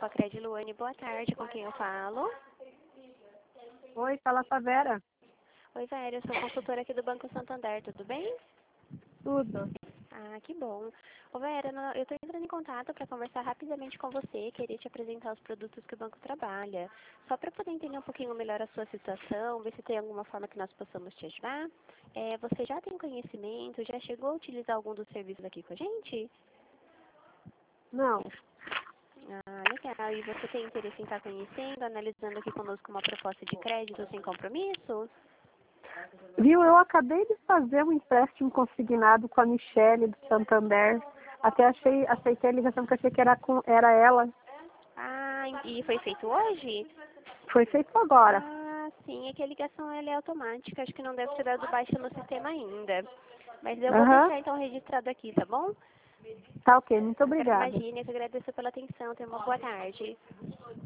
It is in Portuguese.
com a Cred Luane. Boa tarde, com quem eu falo? Oi, fala com a Vera. Oi, Vera, eu sou consultora aqui do Banco Santander, tudo bem? Tudo. Ah, que bom. Ô, Vera, eu estou entrando em contato para conversar rapidamente com você, queria te apresentar os produtos que o banco trabalha. Só para poder entender um pouquinho melhor a sua situação, ver se tem alguma forma que nós possamos te ajudar. Você já tem conhecimento, já chegou a utilizar algum dos serviços aqui com a gente? Não. Ah, legal. E você tem interesse em estar conhecendo, analisando aqui conosco uma proposta de crédito sem compromisso? Viu, eu acabei de fazer um empréstimo consignado com a Michele do Santander. Até aceitei a ligação porque achei que era ela. Ah, e foi feito hoje? Foi feito agora. Ah, sim, é que a ligação ela é automática, acho que não deve ter dado baixa no sistema ainda. Mas eu vou Aham. deixar então registrado aqui, tá bom? Tá ok, muito obrigada. Imagine, eu que agradeço pela atenção, tenha uma boa tarde.